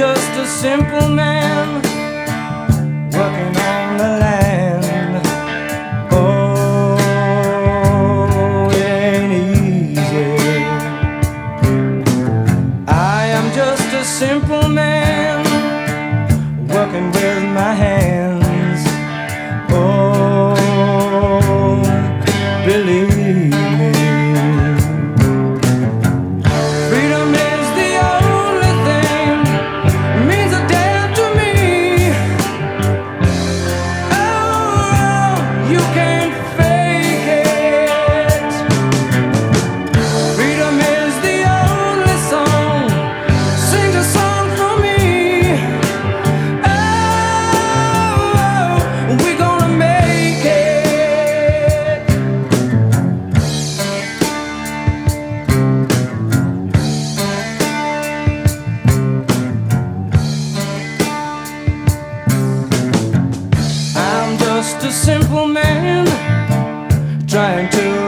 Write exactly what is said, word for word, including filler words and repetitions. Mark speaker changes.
Speaker 1: just a simple man working on the land. Oh, it ain't easy. I am just a simple man working with my hands. Oh, believe me. Freedom is the only thing means a damn to me. Oh, you can't fake it. Freedom is the only song sings a song for me. Oh, we're gonna make it. I'm just a simple man trying to